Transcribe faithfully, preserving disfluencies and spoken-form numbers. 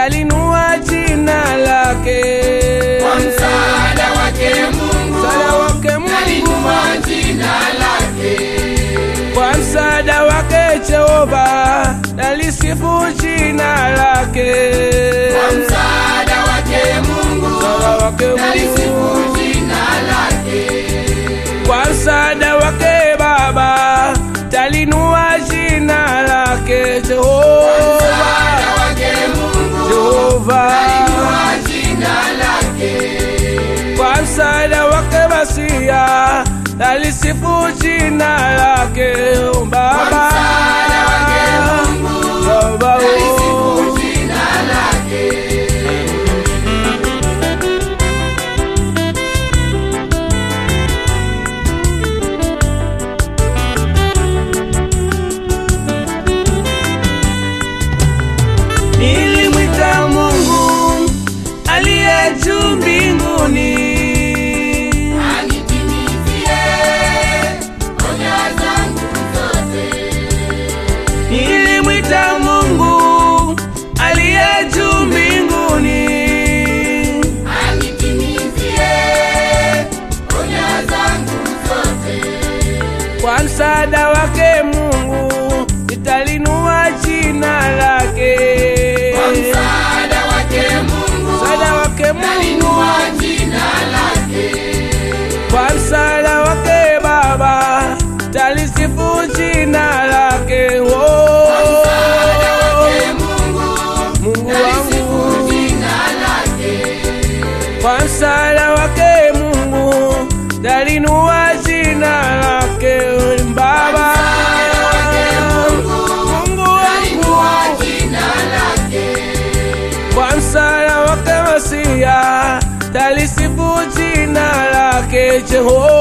talinua jina lake. Kwa msaada wake Mungu, msaada wake Mungu, talinua jina lake. Kwa msaada wake Jehova, talisifu jina lake. Kwa msaada wake Mungu, msaada wake Mungu, talisifu jina lake. Kwa msaada wake Baba, talinua jina lake. Jehova, kwa msaada wake Mungu, Jehova, talinua jina lake. Kwa msaada wake Masia, talisifu jina lake. Baba, kwa msaada wake Mungu, Baba, talisifu jina lake. Nilimwita Mungu aliye juu mbinguni, anitimizie hoja zangu zote. Nilimwita Mungu aliye juu mbinguni, anitimizie hoja zangu zote. Kwa msaada wake Mungu, nitalinua jina lake. Kwa msaada wake Mungu, msaada wake Mungu, talinua jina lake. Kwa msaada wake Baba, talisifu jina lake. Oh, Kwa msaada wake Mungu, Mungu talisifu wangu, jina lake. kwa msaada wake Mungu, talinua jina lake. Baba, Mungu Talinua wangu, jina lake. kwa msaada wake Masia, talisifu jina lake. Jehova,